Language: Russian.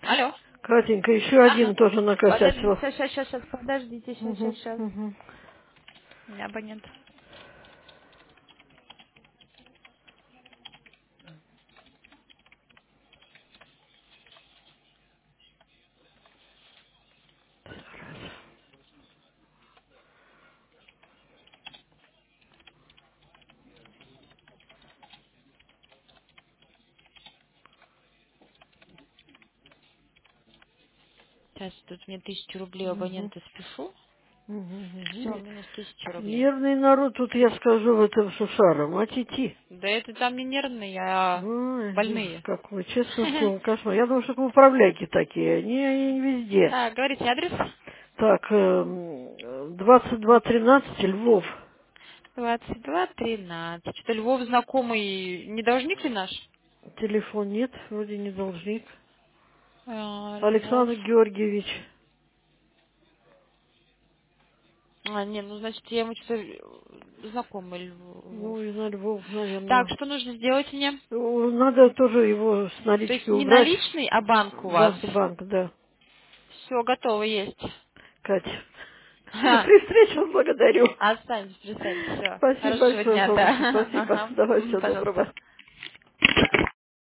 Алло. Катенька, еще Ага. один тоже Подождите, накосячил. сейчас, подождите, Угу, сейчас. угу. У меня абонент. Сейчас тут мне 1000 рублей Угу. абонента спешу. Все, Угу. минус 1000 рублей. Нервный народ, тут я скажу в этом Сушаром. Атити. Да это там не нервные, а Ой, ужас больные. какой, честное слово, кошмар. Я думаю, что управляйки такие, они везде. Так, говорите адрес. Так, 2213 Львов. 2213. Что-то Львов знакомый, не должник ли наш? Телефон нет, вроде не должник. Львов. Александр Георгиевич. Не, ну значит, я ему что-то знакомый Львов. Ну, из Львов, Так, наверное. что нужно сделать мне? Надо тоже его с То есть налички не убрать. наличный, а банк у вас? Банк, да. Все, готово есть. Катя. Ха. При встрече благодарю. Останьтесь, пристаньте. Все. Спасибо Хорошего большое, дня, солнышко. да. Спасибо. Ага. Давай, всего Пожалуйста. доброго.